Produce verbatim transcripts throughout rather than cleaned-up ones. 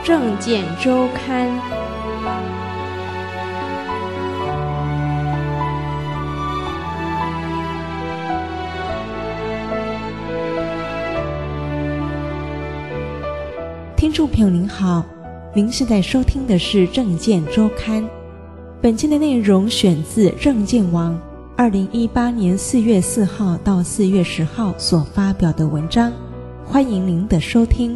政见周刊。 听众朋友您好，您现在收听的是政见周刊。本期的内容选自政见网二零一八年四月四号到四月十号所发表的文章，欢迎您的收听。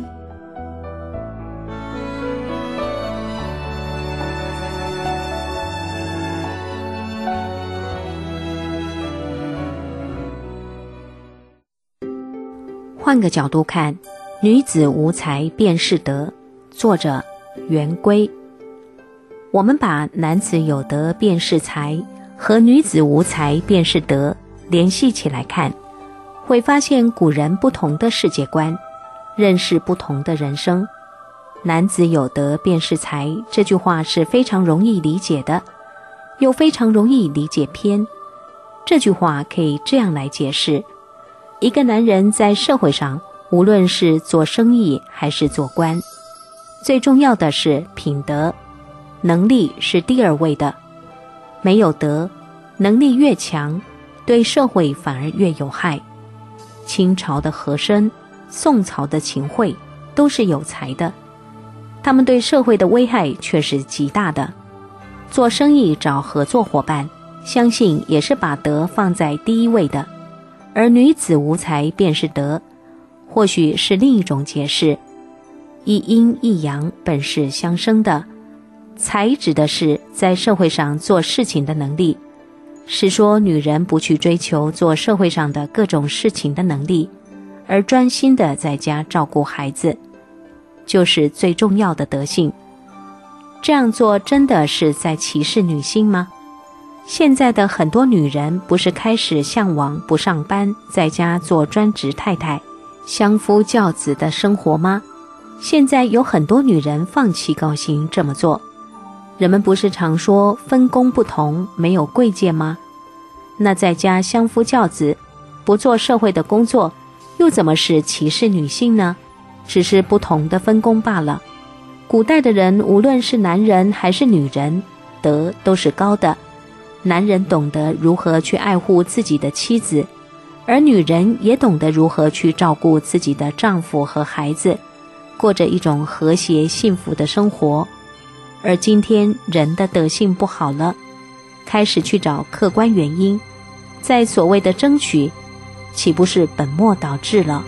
换个角度看，女子无才便是德，作者袁归。我们把男子有德便是才和女子无才便是德联系起来看，会发现古人不同的世界观，认识不同的人生。男子有德便是才这句话是非常容易理解的，又非常容易理解偏。这句话可以这样来解释：一个男人在社会上，无论是做生意还是做官，最重要的是品德，能力是第二位的。没有德，能力越强，对社会反而越有害。清朝的和珅，宋朝的秦桧都是有才的，他们对社会的危害却是极大的。做生意找合作伙伴，相信也是把德放在第一位的。而女子无才便是德，或许是另一种解释。一阴一阳本是相生的，才指的是在社会上做事情的能力，是说女人不去追求做社会上的各种事情的能力，而专心的在家照顾孩子，就是最重要的德性。这样做真的是在歧视女性吗？现在的很多女人不是开始向往不上班，在家做专职太太，相夫教子的生活吗？现在有很多女人放弃高薪这么做。人们不是常说分工不同，没有贵贱吗？那在家相夫教子，不做社会的工作，又怎么是歧视女性呢？只是不同的分工罢了。古代的人，无论是男人还是女人，德都是高的。男人懂得如何去爱护自己的妻子，而女人也懂得如何去照顾自己的丈夫和孩子，过着一种和谐幸福的生活。而今天人的德性不好了，开始去找客观原因，在所谓的争取，岂不是本末倒置了？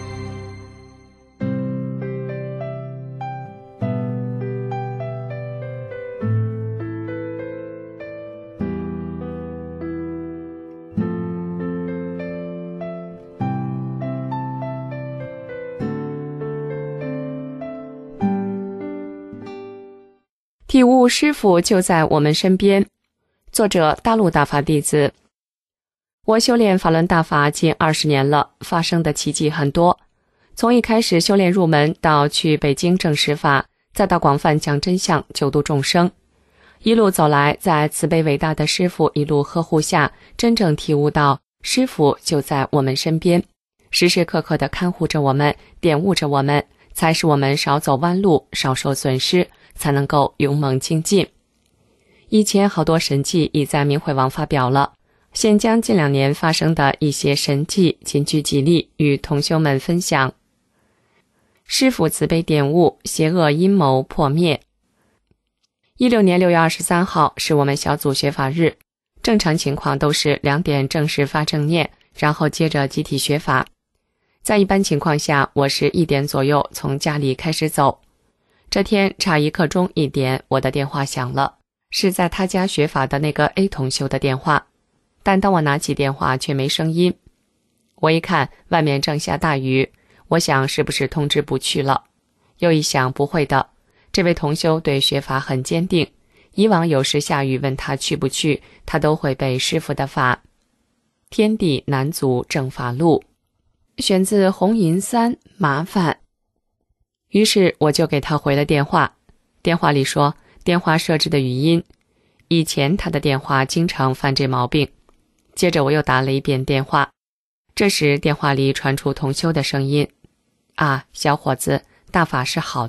体悟师父就在我们身边。作者大陆大法弟子。我修炼法轮大法近二十年了，发生的奇迹很多。从一开始修炼入门，到去北京证实法，再到广泛讲真相，救度众生。一路走来，在慈悲伟大的师父一路呵护下，真正体悟到师父就在我们身边，时时刻刻地看护着我们，点悟着我们，才使我们少走弯路，少受损失，才能够勇猛精进。以前好多神迹已在明慧网发表了，现将近两年发生的一些神迹仅举几例与同修们分享。师父慈悲点悟，邪恶阴谋破灭。一六年六月二十三号是我们小组学法日，正常情况都是两点正式发正念，然后接着集体学法。在一般情况下，我是一点左右从家里开始走。这天差一刻钟一点，我的电话响了，是在他家学法的那个 A 同修的电话，但当我拿起电话却没声音。我一看外面正下大雨，我想是不是通知不去了，又一想不会的，这位同修对学法很坚定，以往有时下雨问他去不去，他都会背师父的法。天地难阻正法路，选自红银三麻烦。于是我就给他回了电话，电话里说电话设置的语音，以前他的电话经常犯这毛病。接着我又打了一遍电话，这时电话里传出同修的声音：啊，小伙子，大法是好的，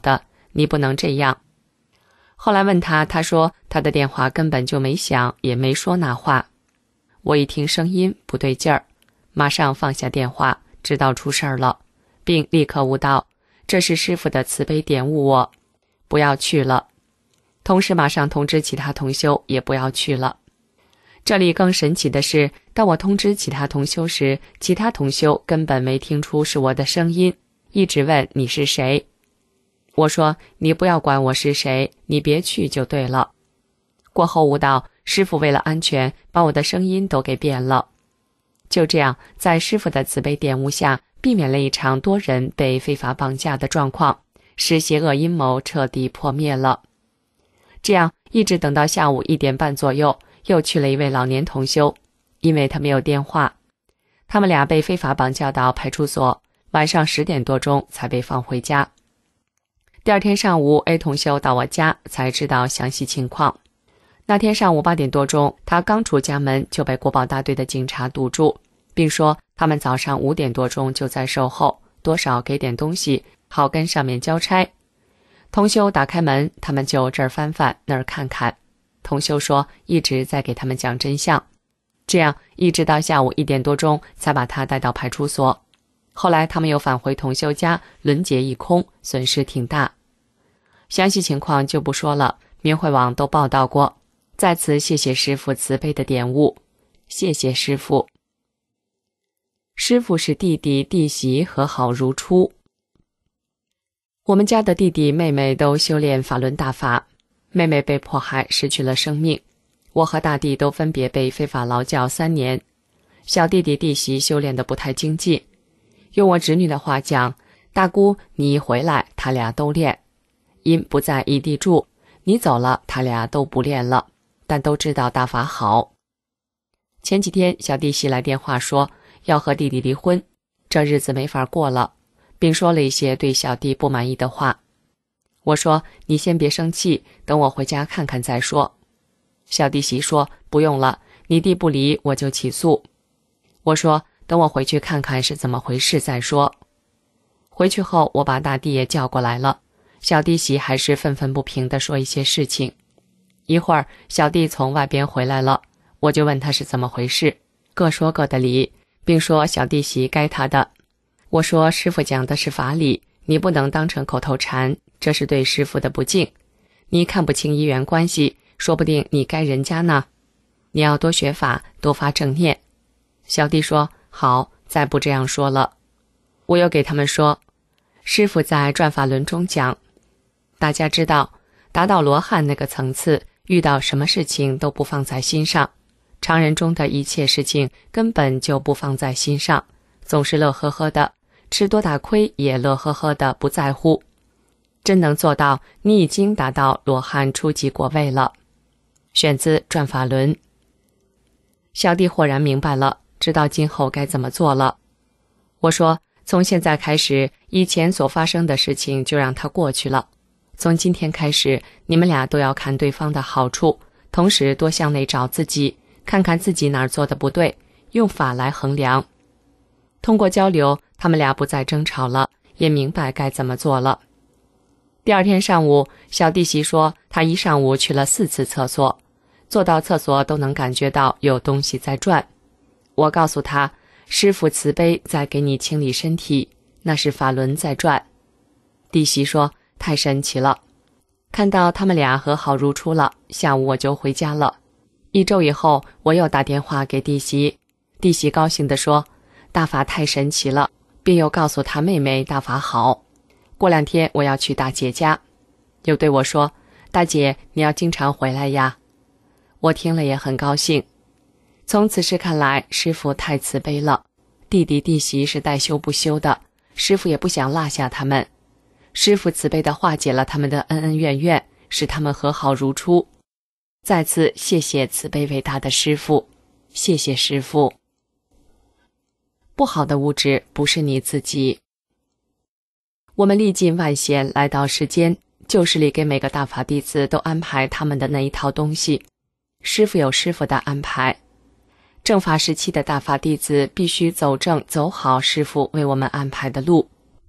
你不能这样。后来问他，他说他的电话根本就没响，也没说那话。我一听声音不对劲儿，马上放下电话，知道出事儿了，并立刻悟道，这是师父的慈悲点悟我，不要去了。同时马上通知其他同修也不要去了。这里更神奇的是，当我通知其他同修时，其他同修根本没听出是我的声音，一直问你是谁。我说你不要管我是谁，你别去就对了。过后悟道，师父为了安全把我的声音都给变了。就这样，在师父的慈悲点悟下，避免了一场多人被非法绑架的状况，使邪恶阴谋彻底破灭了。这样一直等到下午一点半左右，又去了一位老年同修，因为他没有电话。他们俩被非法绑架到派出所，晚上十点多钟才被放回家。第二天上午 A 同修到我家才知道详细情况。那天上午八点多钟，他刚出家门就被国保大队的警察堵住，并说他们早上五点多钟就在守候，多少给点东西，好跟上面交差。同修打开门，他们就这儿翻翻那儿看看。同修说一直在给他们讲真相，这样一直到下午一点多钟才把他带到派出所。后来他们又返回同修家，轮劫一空，损失挺大。详细情况就不说了，明慧网都报道过。在此谢谢师父慈悲的点悟，谢谢师父。师父是弟弟弟媳和好如初。我们家的弟弟妹妹都修炼法轮大法，妹妹被迫害失去了生命，我和大弟都分别被非法劳教三年。小弟弟弟媳修炼得不太精进，用我侄女的话讲，大姑你一回来他俩都练，因不在异地住，你走了他俩都不练了，但都知道大法好。前几天小弟媳来电话说要和弟弟离婚，这日子没法过了，并说了一些对小弟不满意的话。我说你先别生气，等我回家看看再说。小弟媳说不用了，你弟不离我就起诉。我说等我回去看看是怎么回事再说。回去后我把大弟也叫过来了，小弟媳还是愤愤不平地说一些事情。一会儿小弟从外边回来了，我就问他是怎么回事，各说各的理，并说小弟媳该他的。我说师父讲的是法理，你不能当成口头禅，这是对师父的不敬。你看不清因缘关系，说不定你该人家呢。你要多学法，多发正念。小弟说好，再不这样说了。我又给他们说，师父在转法轮中讲，大家知道达到罗汉那个层次，遇到什么事情都不放在心上，常人中的一切事情根本就不放在心上，总是乐呵呵的，吃多大亏也乐呵呵的不在乎。真能做到，你已经达到罗汉初级果位了。选自转法轮。小弟豁然明白了，知道今后该怎么做了。我说从现在开始，以前所发生的事情就让它过去了，从今天开始，你们俩都要看对方的好处，同时多向内找自己，看看自己哪儿做的不对，用法来衡量。通过交流，他们俩不再争吵了，也明白该怎么做了。第二天上午，小弟媳说她一上午去了四次厕所，坐到厕所都能感觉到有东西在转。我告诉她，师父慈悲在给你清理身体，那是法轮在转。弟媳说太神奇了。看到他们俩和好如初了，下午我就回家了。一周以后，我又打电话给弟媳，弟媳高兴地说大法太神奇了，并又告诉她妹妹大法好。过两天我要去大姐家，又对我说大姐你要经常回来呀。我听了也很高兴。从此事看来，师父太慈悲了，弟弟弟媳是带修不修的，师父也不想落下他们。师父慈悲地化解了他们的恩恩怨怨，使他们和好如初。再次谢谢慈悲伟大的师父，谢谢师父。不好的物质不是你自己。我们历尽万险来到世间，就是里给每个大法弟子都安排他们的那一套东西。师父有师父的安排，正法时期的大法弟子必须走正走好师父为我们安排的路。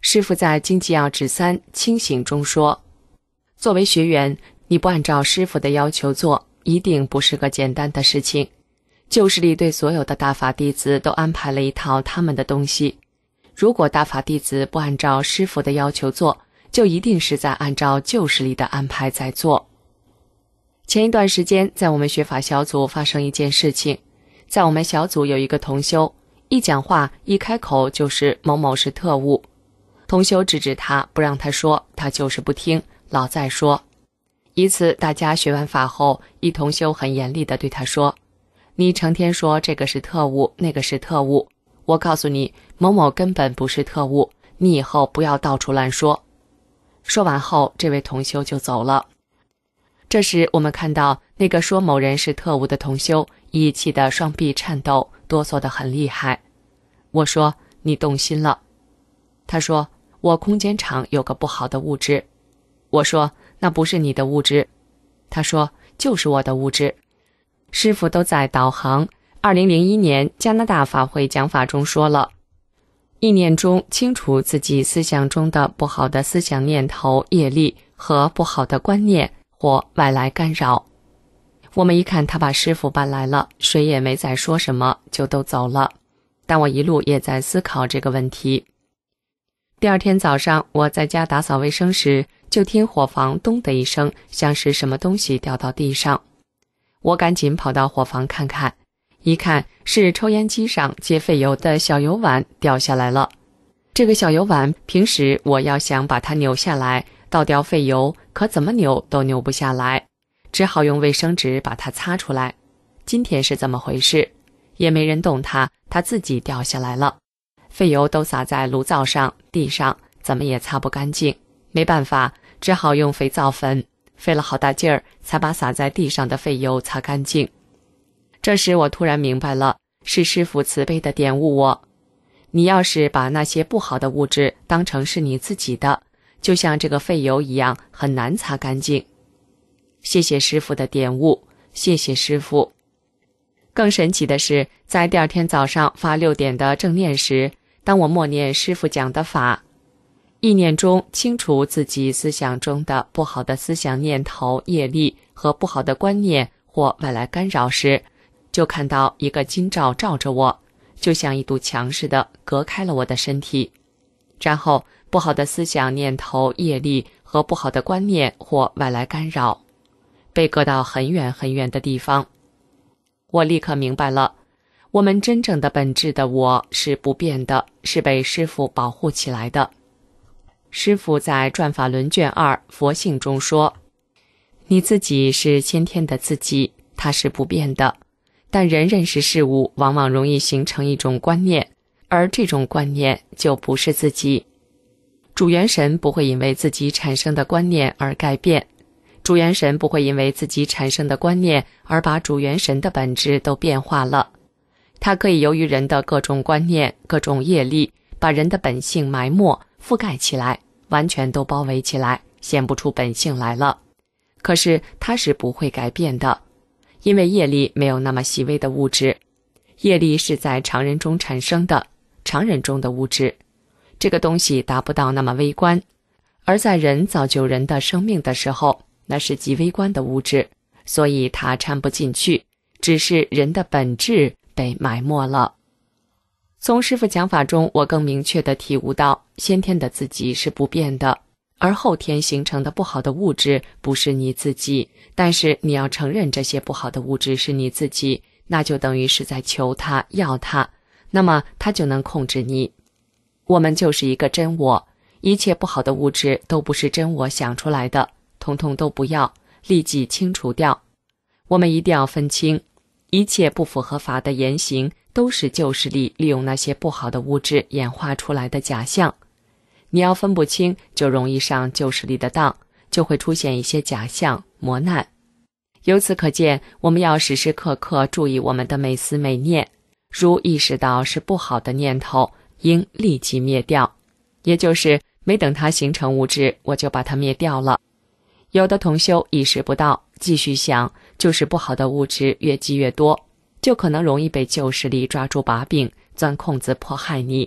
师父在经济要旨三清醒中说，作为学员，你不按照师父的要求做，一定不是个简单的事情。旧势力对所有的大法弟子都安排了一套他们的东西，如果大法弟子不按照师父的要求做，就一定是在按照旧势力的安排在做。前一段时间，在我们学法小组发生一件事情，在我们小组有一个同修，一讲话一开口就是某某是特务，同修制止他，不让他说，他就是不听，老在说。一次大家学完法后，一同修很严厉地对他说，你成天说这个是特务，那个是特务，我告诉你，某某根本不是特务，你以后不要到处乱说。说完后，这位同修就走了。这时我们看到那个说某人是特务的同修，已气得双臂颤抖，哆嗦得很厉害。我说，你动心了。他说，我空间场有个不好的物质。我说，那不是你的物质。他说，就是我的物质。师父都在导航。二零零一年加拿大法会讲法中说了，意念中清除自己思想中的不好的思想念头、业力和不好的观念或外来干扰。我们一看他把师父搬来了，谁也没再说什么，就都走了。但我一路也在思考这个问题。第二天早上，我在家打扫卫生时，就听伙房咚的一声，像是什么东西掉到地上。我赶紧跑到伙房看看，一看是抽烟机上接废油的小油碗掉下来了。这个小油碗平时我要想把它扭下来倒掉废油，可怎么扭都扭不下来，只好用卫生纸把它擦出来。今天是怎么回事？也没人动它，它自己掉下来了。废油都洒在炉灶上、地上，怎么也擦不干净。没办法，只好用肥皂粉，费了好大劲儿才把洒在地上的废油擦干净。这时我突然明白了，是师父慈悲的点悟我，你要是把那些不好的物质当成是你自己的，就像这个废油一样，很难擦干净。谢谢师父的点悟，谢谢师父。更神奇的是，在第二天早上发六点的正念时，当我默念师父讲的法，意念中清除自己思想中的不好的思想念头、业力和不好的观念或外来干扰时，就看到一个金罩罩着我，就像一堵墙似的隔开了我的身体。然后不好的思想念头、业力和不好的观念或外来干扰被隔到很远很远的地方。我立刻明白了，我们真正的本质的我是不变的，是被师父保护起来的。师父在转法轮卷二佛性中说，你自己是先天的自己，它是不变的，但人认识事物往往容易形成一种观念，而这种观念就不是自己。主元神不会因为自己产生的观念而改变，主元神不会因为自己产生的观念而把主元神的本质都变化了。它可以由于人的各种观念、各种业力，把人的本性埋没、覆盖起来，完全都包围起来，显不出本性来了。可是它是不会改变的，因为业力没有那么细微的物质，业力是在常人中产生的，常人中的物质，这个东西达不到那么微观，而在人造就人的生命的时候，那是极微观的物质，所以它掺不进去，只是人的本质被埋没了。从师父讲法中，我更明确地体悟到，先天的自己是不变的，而后天形成的不好的物质不是你自己，但是你要承认这些不好的物质是你自己，那就等于是在求它、要它，那么它就能控制你。我们就是一个真我，一切不好的物质都不是真我想出来的，统统都不要，立即清除掉。我们一定要分清，一切不符合法的言行都是旧势力利用那些不好的物质演化出来的假象。你要分不清，就容易上旧势力的当，就会出现一些假象、磨难。由此可见，我们要时时刻刻注意我们的每思每念，如意识到是不好的念头，应立即灭掉，也就是没等它形成物质，我就把它灭掉了。有的同修意识不到，继续想，就是不好的物质越积越多，就可能容易被旧势力抓住把柄，钻空子迫害你。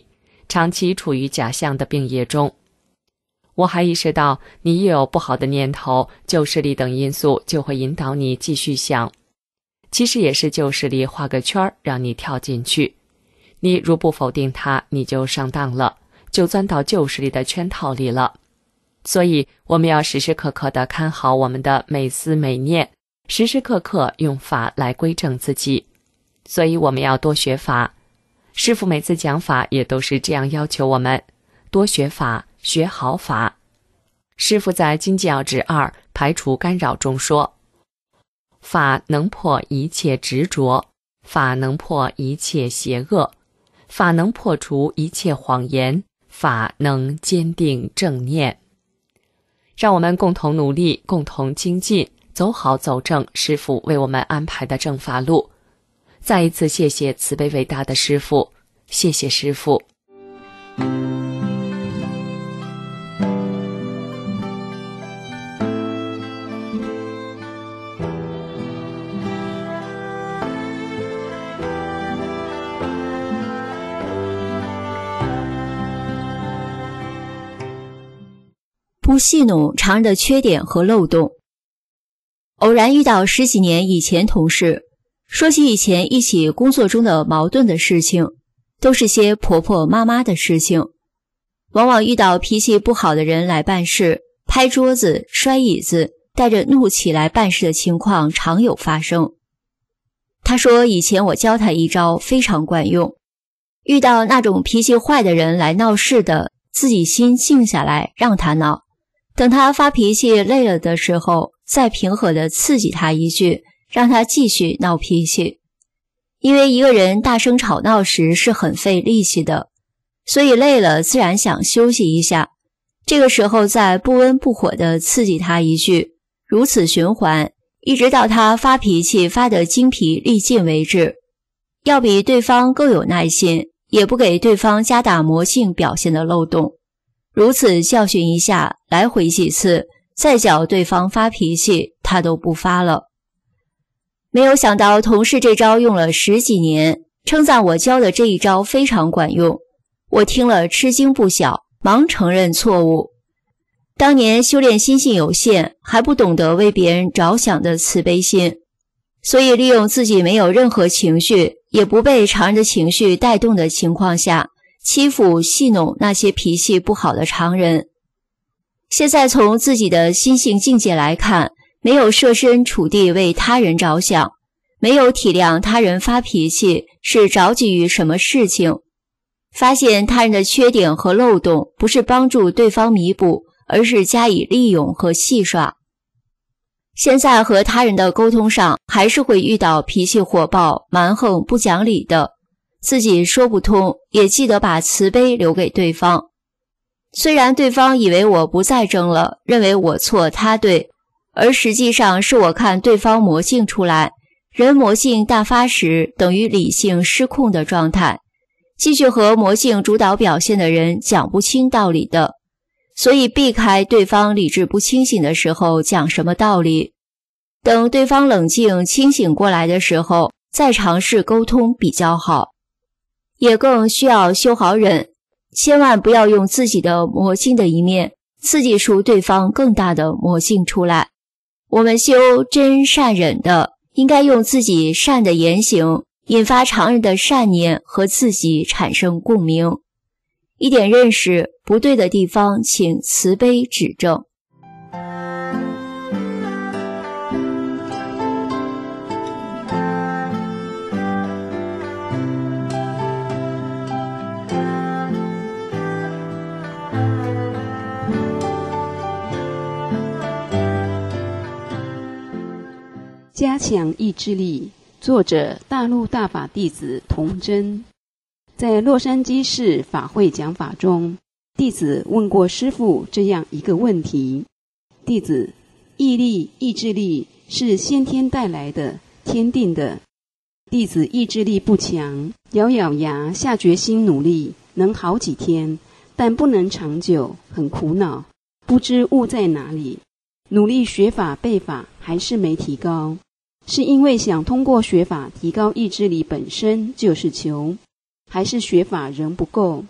长期处于假象的病业中。我还意识到，你一有不好的念头、旧势力等因素，就会引导你继续想。其实也是旧势力画个圈让你跳进去。你如不否定它，你就上当了，就钻到旧势力的圈套里了。所以我们要时时刻刻地看好我们的每思每念，时时刻刻用法来归正自己。所以我们要多学法。师父每次讲法也都是这样要求我们，多学法，学好法。师父在《经济要旨二排除干扰》中说，法能破一切执着，法能破一切邪恶，法能破除一切谎言，法能坚定正念。让我们共同努力，共同精进，走好走正师父为我们安排的正法路。再一次谢谢慈悲伟大的师父，谢谢师父。 不戏弄常人的缺点和漏洞。偶然遇到十几年以前同事，说起以前一起工作中的矛盾的事情，都是些婆婆妈妈的事情。往往遇到脾气不好的人来办事，拍桌子、摔椅子，带着怒气来办事的情况常有发生。他说以前我教他一招非常管用，遇到那种脾气坏的人来闹事的，自己心静下来让他闹，等他发脾气累了的时候，再平和地刺激他一句，让他继续闹脾气。因为一个人大声吵闹时是很费力气的，所以累了自然想休息一下，这个时候再不温不火地刺激他一句，如此循环，一直到他发脾气发得精疲力尽为止。要比对方更有耐心，也不给对方加大魔性表现的漏洞。如此教训一下，来回几次，再叫对方发脾气，他都不发了。没有想到同事这招用了十几年，称赞我教的这一招非常管用。我听了吃惊不小，忙承认错误。当年修炼心性有限，还不懂得为别人着想的慈悲心，所以利用自己没有任何情绪，也不被常人的情绪带动的情况下，欺负戏弄那些脾气不好的常人。现在从自己的心性境界来看，没有设身处地为他人着想，没有体谅他人发脾气是着急于什么事情，发现他人的缺点和漏洞，不是帮助对方弥补，而是加以利用和戏耍。现在和他人的沟通上，还是会遇到脾气火爆、蛮横不讲理的，自己说不通，也记得把慈悲留给对方。虽然对方以为我不再争了，认为我错他对，而实际上是我看对方魔性出来，人魔性大发时等于理性失控的状态，继续和魔性主导表现的人讲不清道理的，所以避开对方理智不清醒的时候讲什么道理，等对方冷静清醒过来的时候再尝试沟通比较好。也更需要修好忍，千万不要用自己的魔性的一面刺激出对方更大的魔性出来。我们修真善忍的，应该用自己善的言行引发常人的善念和自己产生共鸣。一点认识不对的地方，请慈悲指正。 加强意志力，作者大陆大法弟子童真。在洛杉矶市法会讲法中，弟子问过师父这样一个问题：弟子，毅力、意志力是先天带来的、天定的。弟子意志力不强，咬咬牙下决心努力，能好几天，但不能长久，很苦恼，不知误在哪里。努力学法背法还是没提高，是因为想通过学法提高意志力本身就是求，还是学法仍不够？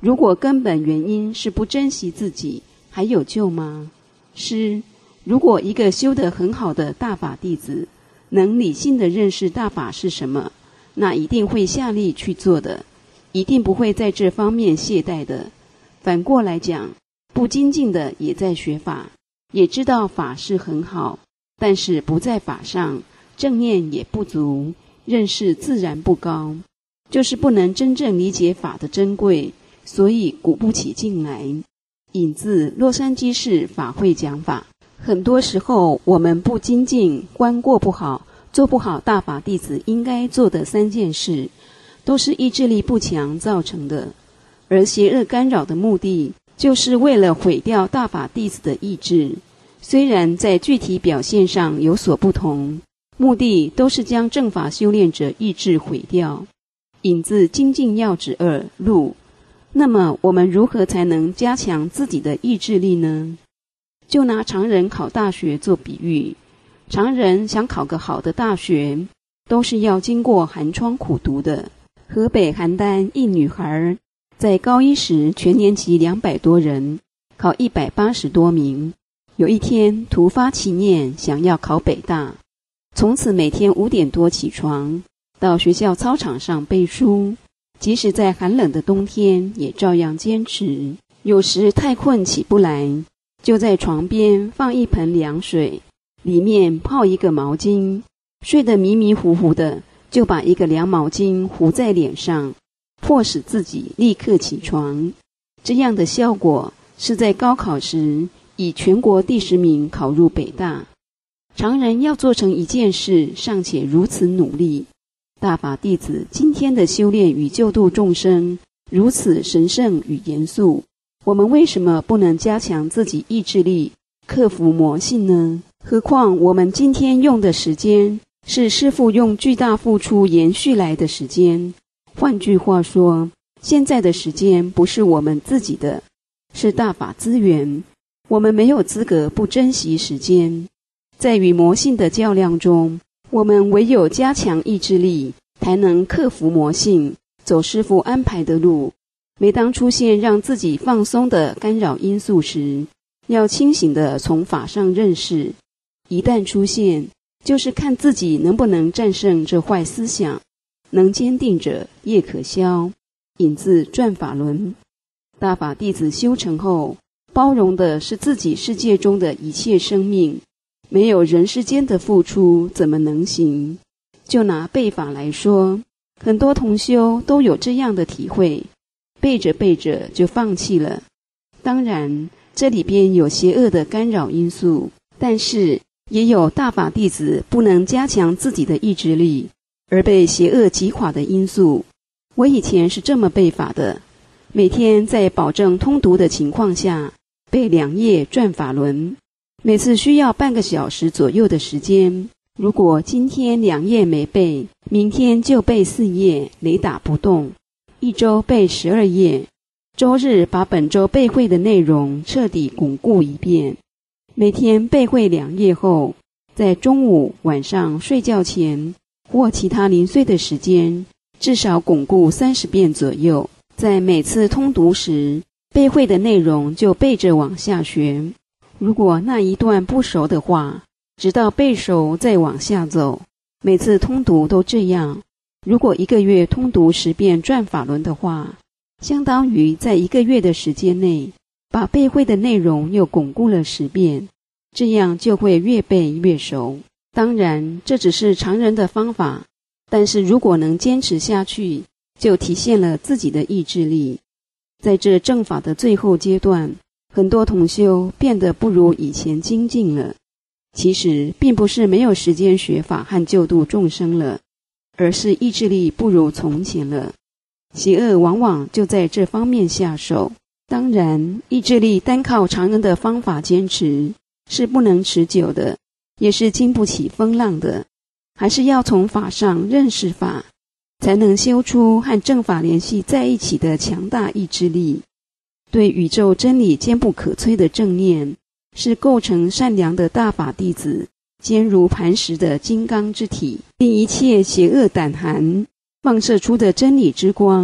如果根本原因是不珍惜自己，还有救吗？师，如果一个修得很好的大法弟子，能理性地认识大法是什么，那一定会下力去做的，一定不会在这方面懈怠的。反过来讲，不精进的也在学法，也知道法是很好，但是不在法上，正念也不足，认识自然不高，就是不能真正理解法的珍贵，所以鼓不起劲来。引自洛杉矶市法会讲法。很多时候我们不精进，观过不好，做不好大法弟子应该做的三件事，都是意志力不强造成的。而邪恶干扰的目的，就是为了毁掉大法弟子的意志。虽然在具体表现上有所不同，目的都是将正法修炼者意志毁掉。引自精进要旨二录。那么我们如何才能加强自己的意志力呢？就拿常人考大学做比喻，常人想考个好的大学，都是要经过寒窗苦读的。河北邯郸一女孩在高一时，全年级两百多人，考一百八十多名。有一天突发奇念，想要考北大，从此每天五点多起床，到学校操场上背书，即使在寒冷的冬天也照样坚持。有时太困起不来，就在床边放一盆凉水，里面泡一个毛巾，睡得迷迷糊糊的，就把一个凉毛巾糊在脸上，迫使自己立刻起床。这样的效果是在高考时以全国第十名考入北大。常人要做成一件事，尚且如此努力，大法弟子今天的修炼与救度众生如此神圣与严肃，我们为什么不能加强自己意志力，克服魔性呢？何况我们今天用的时间是师父用巨大付出延续来的时间。换句话说，现在的时间不是我们自己的，是大法资源，我们没有资格不珍惜时间。在与魔性的较量中，我们唯有加强意志力，才能克服魔性，走师父安排的路。每当出现让自己放松的干扰因素时，要清醒地从法上认识，一旦出现，就是看自己能不能战胜这坏思想，能坚定者业可消。引自转法轮。大法弟子修成后，包容的是自己世界中的一切生命，没有人世间的付出怎么能行？就拿背法来说，很多同修都有这样的体会，背着背着就放弃了。当然这里边有邪恶的干扰因素，但是也有大法弟子不能加强自己的意志力而被邪恶击垮的因素。我以前是这么背法的，每天在保证通读的情况下背两页转法轮，每次需要半个小时左右的时间。如果今天两页没背，明天就背四页，雷打不动。一周背十二页，周日把本周背会的内容彻底巩固一遍。每天背会两页后，在中午、晚上睡觉前或其他零碎的时间，至少巩固三十遍左右。在每次通读时，背会的内容就背着往下学。如果那一段不熟的话，直到背熟再往下走。每次通读都这样。如果一个月通读十遍转法轮的话，相当于在一个月的时间内，把背会的内容又巩固了十遍，这样就会越背越熟。当然，这只是常人的方法，但是如果能坚持下去，就体现了自己的意志力。在这正法的最后阶段，很多同修变得不如以前精进了。其实并不是没有时间学法和救度众生了，而是意志力不如从前了。邪恶往往就在这方面下手。当然，意志力单靠常人的方法坚持是不能持久的，也是经不起风浪的。还是要从法上认识法，才能修出和正法联系在一起的强大意志力。对宇宙真理坚不可摧的正念，是构成善良的大法弟子坚如磐石的金刚之体，令一切邪恶胆寒放射出的真理之光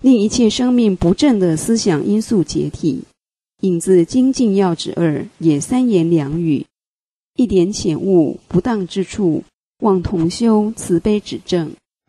令一切生命不正的思想因素解体。引自精进要旨二，也三言两语，一点浅悟不当之处，望同修慈悲指正。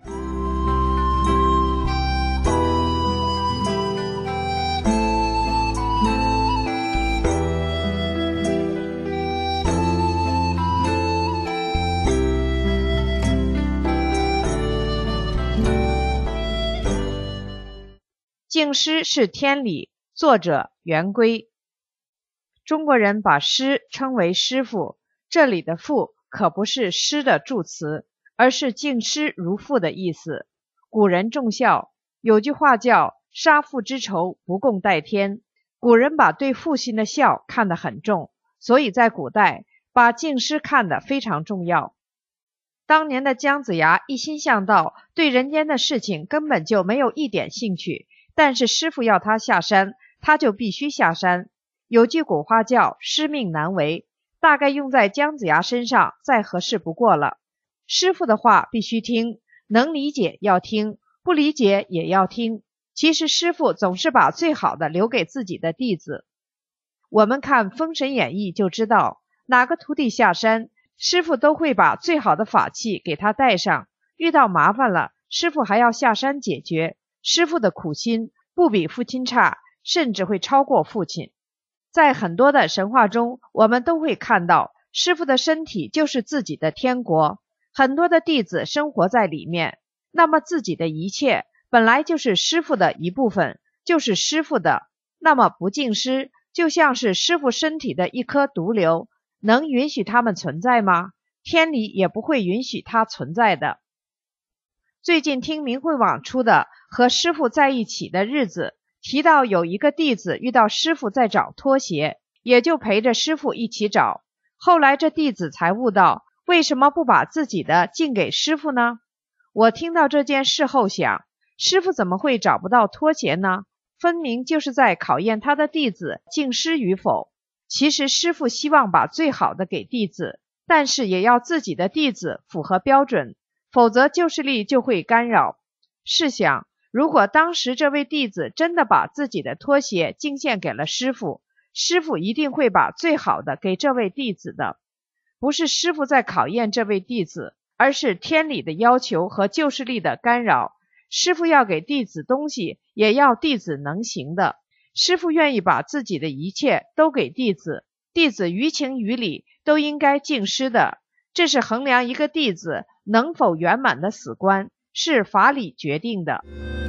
敬师是天理，作者圆规。中国人把师称为师父，这里的父可不是师的助词，而是敬师如父的意思。古人重孝，有句话叫杀父之仇不共戴天。古人把对父亲的孝看得很重，所以在古代把敬师看得非常重要。当年的姜子牙一心向道，对人间的事情根本就没有一点兴趣，但是师父要他下山，他就必须下山。有句古话叫师命难违，大概用在姜子牙身上再合适不过了。师父的话必须听，能理解要听，不理解也要听。其实师父总是把最好的留给自己的弟子。我们看《封神演义》就知道，哪个徒弟下山，师父都会把最好的法器给他带上，遇到麻烦了，师父还要下山解决。师父的苦心不比父亲差，甚至会超过父亲。在很多的神话中，我们都会看到师父的身体就是自己的天国，很多的弟子生活在里面，那么自己的一切本来就是师父的一部分，就是师父的。那么不敬师，就像是师父身体的一颗毒瘤，能允许他们存在吗？天理也不会允许它存在的。最近听明慧网出的和师父在一起的日子，提到有一个弟子遇到师父在找拖鞋，也就陪着师父一起找。后来这弟子才悟到，为什么不把自己的敬给师父呢？我听到这件事后想，师父怎么会找不到拖鞋呢？分明就是在考验他的弟子敬师与否。其实师父希望把最好的给弟子，但是也要自己的弟子符合标准，否则旧势力就会干扰。试想，如果当时这位弟子真的把自己的拖鞋敬献给了师父，师父一定会把最好的给这位弟子的。不是师父在考验这位弟子，而是天理的要求和旧势力的干扰。师父要给弟子东西，也要弟子能行的。师父愿意把自己的一切都给弟子，弟子于情于理都应该敬师的。这是衡量一个弟子能否圆满的死关，是法理决定的。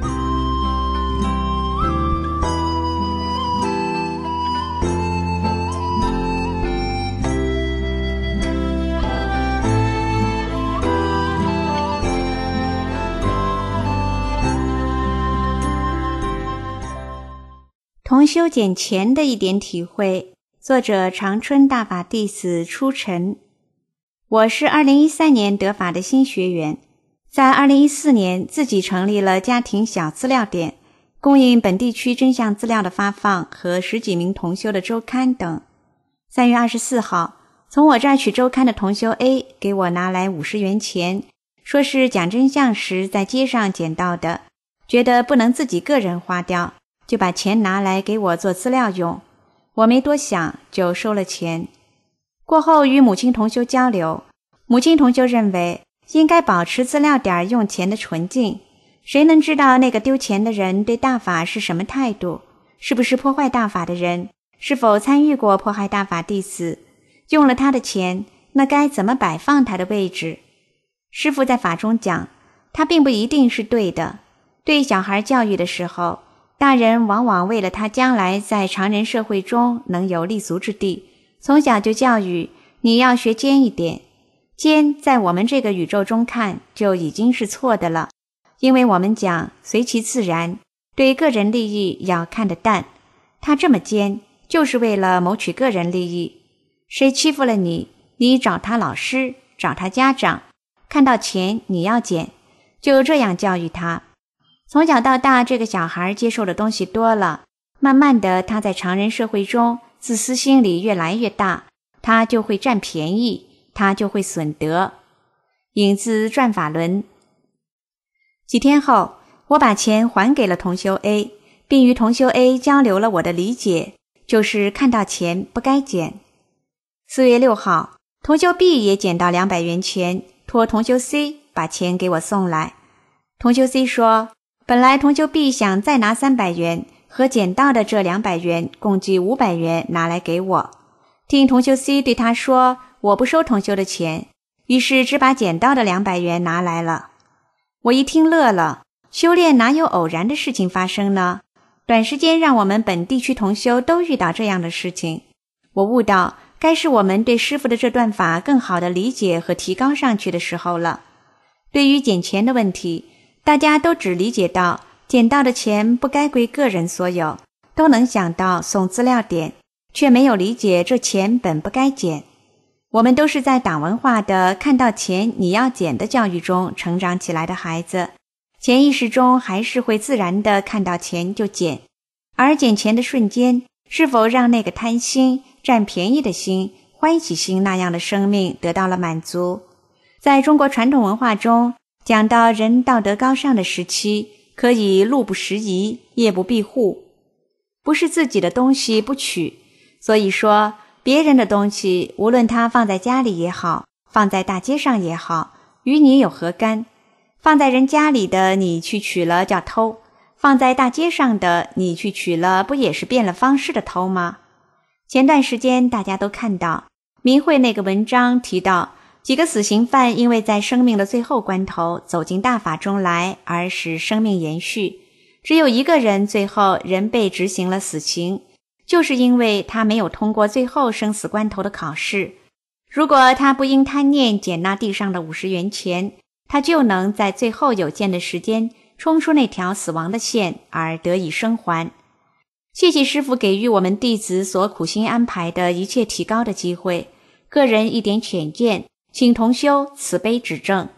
同修减钱的一点体会，作者长春大法弟子初晨。我是二零一三年得法的新学员，在二零一四年自己成立了家庭小资料点，供应本地区真相资料的发放和十几名同修的周刊等。三月二十四号，从我这儿取周刊的同修 A 给我拿来五十元钱，说是讲真相时在街上捡到的，觉得不能自己个人花掉，就把钱拿来给我做资料用。我没多想，就收了钱。过后与母亲同修交流，母亲同修认为应该保持资料点用钱的纯净。谁能知道那个丢钱的人对大法是什么态度？是不是破坏大法的人？是否参与过迫害大法弟子？用了他的钱，那该怎么摆放他的位置？师父在法中讲，他并不一定是对的。对小孩教育的时候，大人往往为了他将来在常人社会中能有立足之地，从小就教育你要学尖一点。尖在我们这个宇宙中看就已经是错的了，因为我们讲随其自然，对个人利益要看得淡。他这么尖就是为了谋取个人利益。谁欺负了你，你找他老师，找他家长，看到钱你要捡，就这样教育他。从小到大，这个小孩接受的东西多了，慢慢的他在常人社会中自私心理越来越大，他就会占便宜，他就会损德。引自转法轮。几天后， 我把钱还给了同修 A， 并与同修 A 交流了我的理解，就是看到钱不该捡。四月六号，同修 B 也捡到两百元钱，托同修 C 把钱给我送来。同修 C 说，本来同修 B 想再拿三百元和捡到的这两百元共计五百元拿来给我，听同修 C 对他说我不收同修的钱，于是只把捡到的两百元拿来了。我一听乐了，修炼哪有偶然的事情发生呢？短时间让我们本地区同修都遇到这样的事情，我悟到该是我们对师父的这段法更好的理解和提高上去的时候了。对于捡钱的问题，大家都只理解到捡到的钱不该归个人所有，都能想到送资料点，却没有理解这钱本不该捡。我们都是在党文化的看到钱你要捡的教育中成长起来的孩子，潜意识中还是会自然的看到钱就捡，而捡钱的瞬间是否让那个贪心、占便宜的心、欢喜心那样的生命得到了满足。在中国传统文化中讲到人道德高尚的时期，可以路不拾遗，夜不闭户，不是自己的东西不取，所以说别人的东西无论他放在家里也好，放在大街上也好，与你有何干？放在人家里的你去取了叫偷，放在大街上的你去取了，不也是变了方式的偷吗？前段时间大家都看到明慧那个文章提到，几个死刑犯因为在生命的最后关头走进大法中来，而使生命延续，只有一个人最后仍被执行了死刑，就是因为他没有通过最后生死关头的考试。如果他不因贪念捡那地上的五十元钱，他就能在最后有限的时间冲出那条死亡的线，而得以生还。谢谢师父给予我们弟子所苦心安排的一切提高的机会，个人一点浅见，请同修慈悲指正。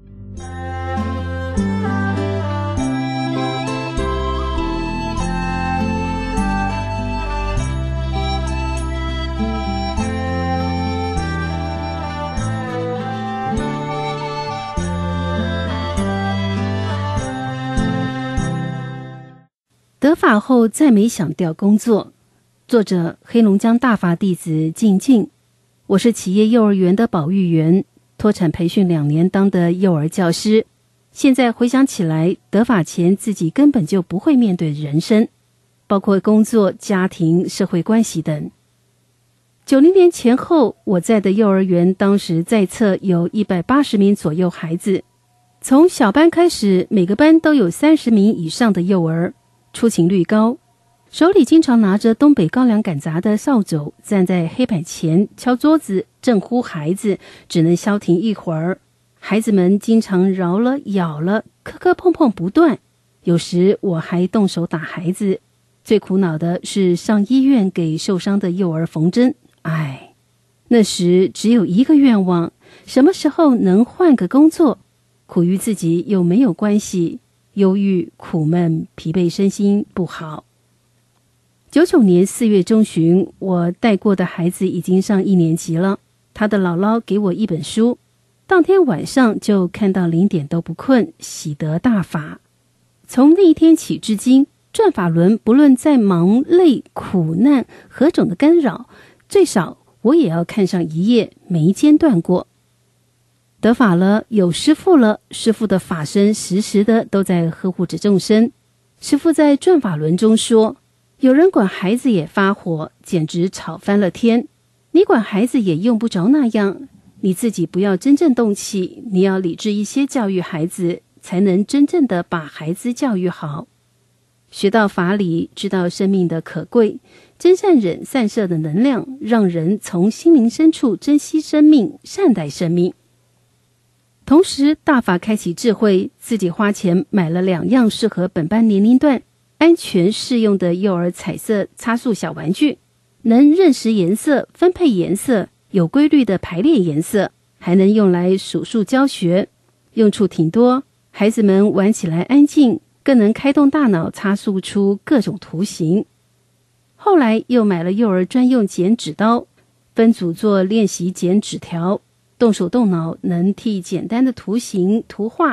得法后再没想调工作。作者黑龙江大法弟子静静，我是企业幼儿园的保育员，脱产培训两年当的幼儿教师。现在回想起来，得法前自己根本就不会面对人生，包括工作、家庭、社会关系等。九零年前后，我在的幼儿园当时在册有一百八十名左右孩子，从小班开始，每个班都有三十名以上的幼儿，出勤率高，手里经常拿着东北高粱赶杂的扫帚，站在黑板前敲桌子，正呼孩子，只能消停一会儿。孩子们经常挠了咬了，磕磕碰碰不断，有时我还动手打孩子。最苦恼的是上医院给受伤的幼儿缝针。唉，那时只有一个愿望，什么时候能换个工作？苦于自己又没有关系，忧郁、苦闷、疲惫，身心不好。九九年四月中旬，我带过的孩子已经上一年级了，他的姥姥给我一本书，当天晚上就看到零点都不困，喜得大法。从那一天起至今，转法轮不论再忙累苦难何种的干扰，最少我也要看上一页，没间断过。得法了，有师父了，师父的法身时时的都在呵护着众生。师父在转法轮中说，有人管孩子也发火，简直吵翻了天。你管孩子也用不着那样，你自己不要真正动气，你要理智一些教育孩子，才能真正的把孩子教育好。学到法理，知道生命的可贵，真善忍散射的能量，让人从心灵深处珍惜生命，善待生命。同时大法开启智慧，自己花钱买了两样适合本班年龄段安全适用的幼儿彩色擦塑小玩具，能认识颜色、分配颜色，有规律的排列颜色，还能用来数数教学，用处挺多，孩子们玩起来安静，更能开动大脑擦塑出各种图形。后来又买了幼儿专用剪纸刀，分组做练习剪纸条，动手动脑，能替简单的图形图画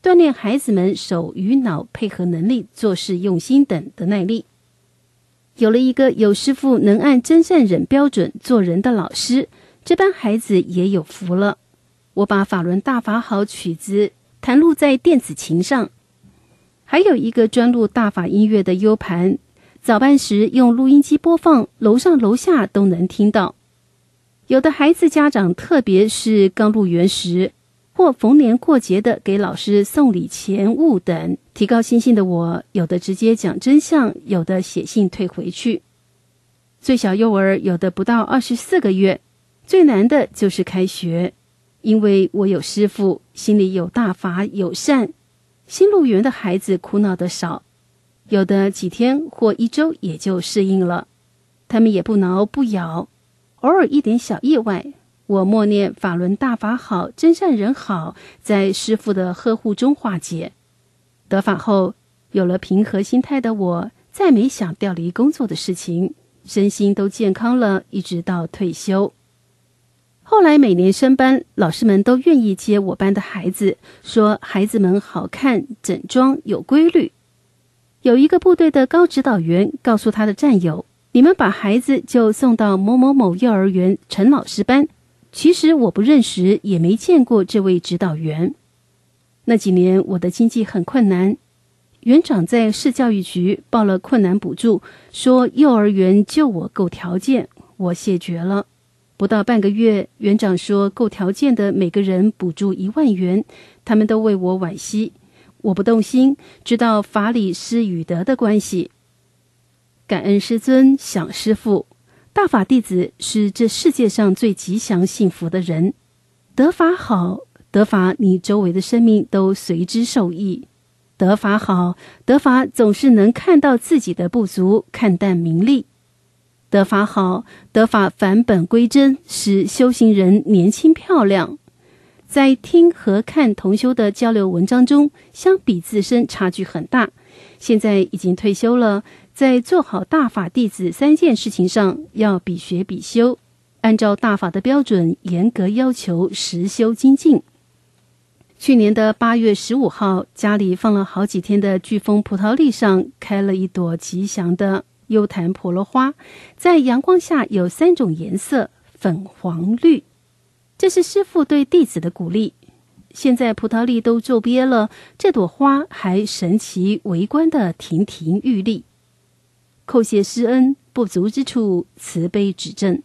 锻炼孩子们手与脑配合能力、做事用心等的耐力。有了一个有师傅能按真善忍标准做人的老师，这班孩子也有福了。我把法轮大法好曲子弹录在电子琴上，还有一个专录大法音乐的 U 盘，早班时用录音机播放，楼上楼下都能听到。有的孩子家长特别是刚入园时或逢年过节的给老师送礼钱物等，提高心性的我，有的直接讲真相，有的写信退回去。最小幼儿有的不到二十四个月，最难的就是开学，因为我有师父，心里有大法有善，新入园的孩子苦恼的少，有的几天或一周也就适应了，他们也不挠不咬，偶尔一点小意外，我默念法轮大法好，真善人好，在师父的呵护中化解。得法后，有了平和心态的我，再没想调离工作的事情，身心都健康了，一直到退休。后来每年升班，老师们都愿意接我班的孩子，说孩子们好看，整装有规律。有一个部队的高指导员告诉他的战友，你们把孩子就送到某某某幼儿园陈老师班。其实我不认识，也没见过这位指导员。那几年我的经济很困难，园长在市教育局报了困难补助，说幼儿园就我够条件，我谢绝了。不到半个月，园长说够条件的每个人补助一万元，他们都为我惋惜。我不动心，知道法理师与德的关系。感恩师尊，想师父，大法弟子是这世界上最吉祥幸福的人。得法好，得法你周围的生命都随之受益。得法好，得法总是能看到自己的不足，看淡名利。得法好，得法返本归真，使修行人年轻漂亮。在听和看同修的交流文章中，相比自身差距很大。现在已经退休了，在做好大法弟子三件事情上，要比学比修，按照大法的标准严格要求，实修精进。去年的八月十五号，家里放了好几天的巨峰葡萄粒上开了一朵吉祥的幽檀婆罗花，在阳光下有三种颜色，粉黄绿。这是师父对弟子的鼓励。现在葡萄粒都皱瘪了，这朵花还神奇微观的亭亭玉立。叩谢师恩，不足之处慈悲指正。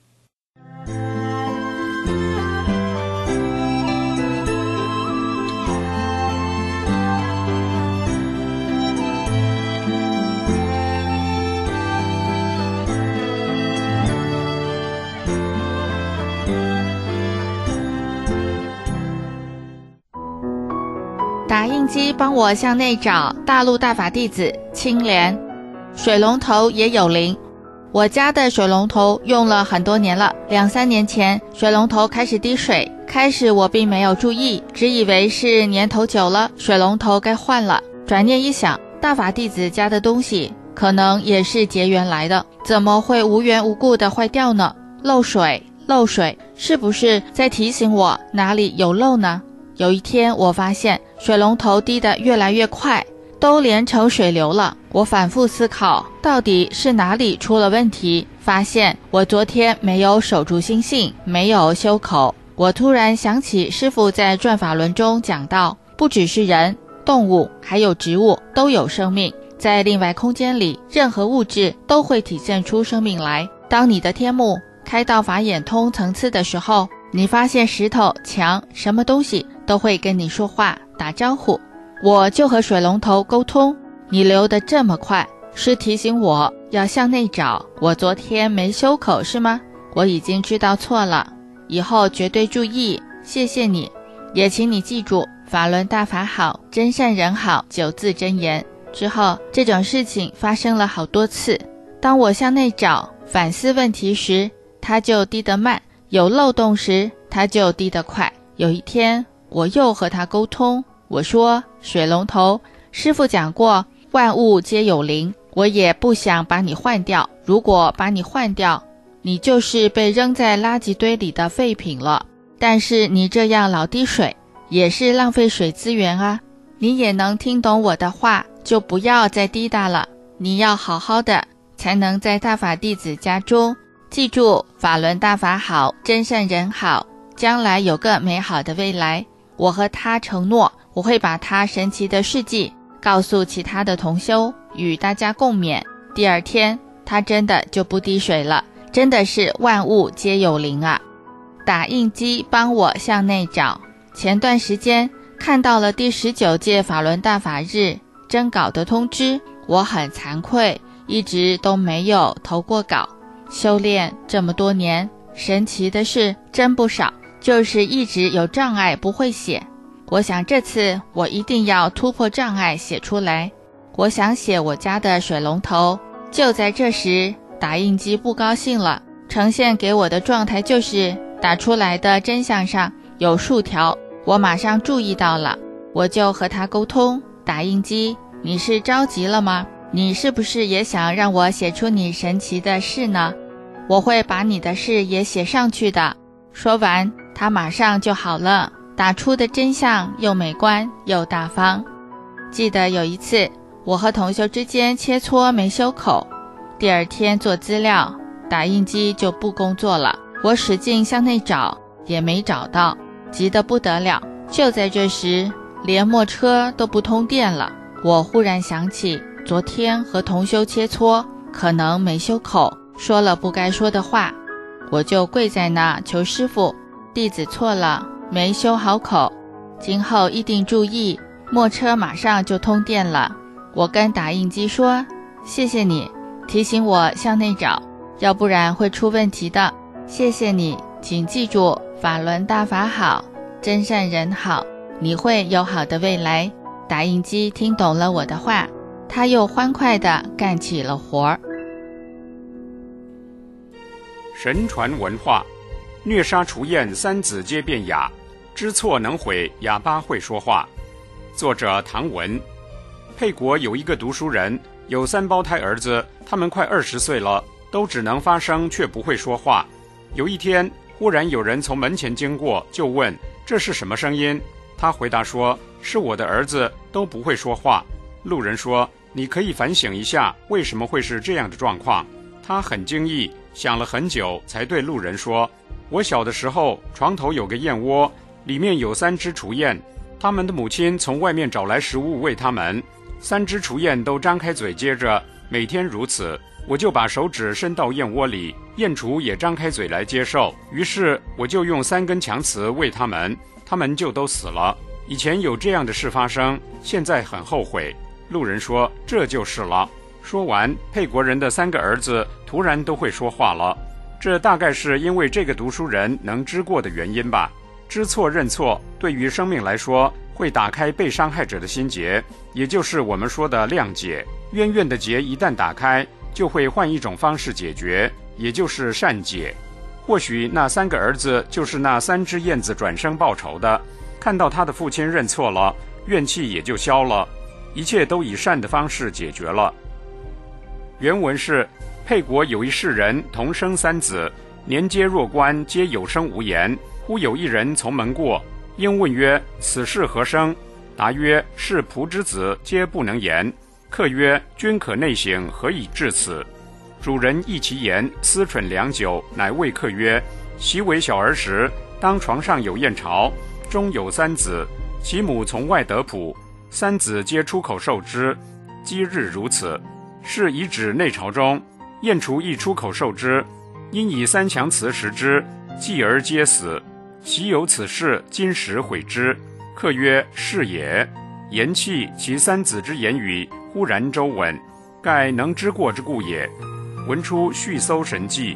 打印机帮我向内找大陆大法弟子青莲。水龙头也有灵，我家的水龙头用了很多年了，两三年前水龙头开始滴水，开始我并没有注意，只以为是年头久了，水龙头该换了。转念一想，大法弟子家的东西可能也是结缘来的，怎么会无缘无故的坏掉呢？漏水漏水，是不是在提醒我哪里有漏呢？有一天我发现水龙头滴得越来越快，都连成水流了。我反复思考，到底是哪里出了问题？发现我昨天没有守住心性，没有修口。我突然想起师父在转法轮中讲到，不只是人、动物，还有植物都有生命，在另外空间里，任何物质都会体现出生命来。当你的天目开到法眼通层次的时候，你发现石头、墙，什么东西都会跟你说话打招呼。我就和水龙头沟通，你流得这么快，是提醒我要向内找，我昨天没修口是吗？我已经知道错了，以后绝对注意，谢谢你。也请你记住，法轮大法好，真善人好，九字真言。之后这种事情发生了好多次，当我向内找反思问题时，它就滴得慢，有漏洞时它就滴得快。有一天我又和他沟通，我说水龙头师父讲过万物皆有灵，我也不想把你换掉，如果把你换掉，你就是被扔在垃圾堆里的废品了，但是你这样老滴水也是浪费水资源啊。 你也能听懂我的话，就不要再滴答了。你要好好的，才能在大法弟子家中记住法轮大法好，真善人好，将来有个美好的未来。我和他承诺，我会把他神奇的事迹告诉其他的同修，与大家共勉。第二天，他真的就不滴水了，真的是万物皆有灵啊！打印机帮我向内找。前段时间看到了第十九届法轮大法日征稿的通知，我很惭愧，一直都没有投过稿。修炼这么多年，神奇的事真不少，就是一直有障碍不会写。我想这次我一定要突破障碍写出来。我想写我家的水龙头。就在这时，打印机不高兴了，呈现给我的状态就是打出来的真相上有竖条。我马上注意到了，我就和他沟通，打印机，你是着急了吗？你是不是也想让我写出你神奇的事呢？我会把你的事也写上去的。说完，他马上就好了，打出的真相又美观又大方。记得有一次，我和同修之间切磋没修口，第二天做资料，打印机就不工作了。我使劲向内找，也没找到，急得不得了。就在这时，连墨车都不通电了。我忽然想起昨天和同修切磋，可能没修口，说了不该说的话，我就跪在那求师父，弟子错了，没修好口，今后一定注意。墨车马上就通电了。我跟打印机说，谢谢你提醒我向内找，要不然会出问题的。谢谢你，请记住法轮大法好，真善人好，你会有好的未来。打印机听懂了我的话，他又欢快地干起了活儿。 神传文化，虐杀除厌，三子皆变哑，知错能悔，哑巴会说话。作者唐文。沛国有一个读书人，有三胞胎儿子，他们快二十岁了，都只能发声却不会说话。有一天，忽然有人从门前经过，就问这是什么声音。他回答说，是我的儿子，都不会说话。路人说，你可以反省一下，为什么会是这样的状况。他很惊异，想了很久，才对路人说，我小的时候，床头有个燕窝，里面有三只雏燕，他们的母亲从外面找来食物喂他们，三只雏燕都张开嘴接着，每天如此，我就把手指伸到燕窝里，燕雏也张开嘴来接受，于是我就用三根强刺喂它们，它们就都死了。以前有这样的事发生，现在很后悔。路人说，这就是了。说完，沛国人的三个儿子突然都会说话了，这大概是因为这个读书人能知过的原因吧。知错认错，对于生命来说，会打开被伤害者的心结，也就是我们说的谅解。冤怨的结一旦打开，就会换一种方式解决，也就是善解。或许那三个儿子就是那三只燕子转生报仇的，看到他的父亲认错了，怨气也就消了，一切都以善的方式解决了。原文是，沛国有一士人，同生三子，年皆弱冠，皆有声无言。忽有一人从门过，应问曰，此事何生？答曰，是仆之子，皆不能言。客曰，君可内省，何以至此？主人忆其言，思忖良久，乃谓客曰，昔为小儿时，当床上有燕巢，中有三子，其母从外得仆，三子皆出口受之，今日如此。是以指内巢中，燕雏亦出口受之，因以三强刺食之，继而皆死。昔有此事，今时悔之。客曰，是也。言讫，其三子之言语，忽然周稳，盖能知过之故也。闻出续搜神迹。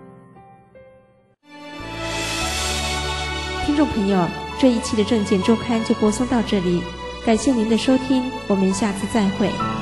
听众朋友，这一期的证件周刊就播送到这里，感谢您的收听，我们下次再会。